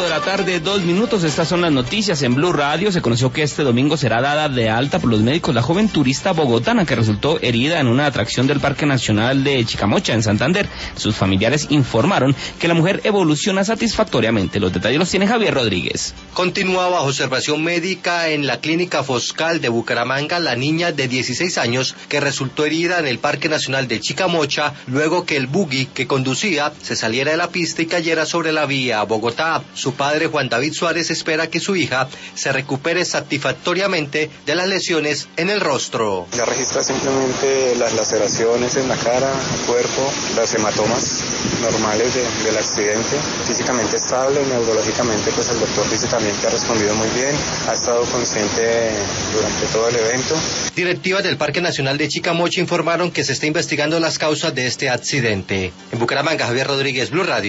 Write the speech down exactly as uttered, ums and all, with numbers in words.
cinco de la tarde, dos minutos. Estas son las noticias en Blue Radio. Se conoció que este domingo será dada de alta por los médicos la joven turista bogotana que resultó herida en una atracción del Parque Nacional de Chicamocha, en Santander. Sus familiares informaron que la mujer evoluciona satisfactoriamente. Los detalles los tiene Javier Rodríguez. Continúa bajo observación médica en la clínica Foscal de Bucaramanga la niña de dieciséis años que resultó herida en el Parque Nacional de Chicamocha luego que el buggy que conducía se saliera de la pista y cayera sobre la vía a Bogotá. Su padre, Juan David Suárez, espera que su hija se recupere satisfactoriamente de las lesiones en el rostro. Ya registra simplemente las laceraciones en la cara, el cuerpo, las hematomas normales de, del accidente. Físicamente estable, neurológicamente pues el doctor dice también que ha respondido muy bien, ha estado consciente durante todo el evento. Directivas del Parque Nacional de Chicamocha informaron que se está investigando las causas de este accidente. En Bucaramanga, Javier Rodríguez, Blue Radio.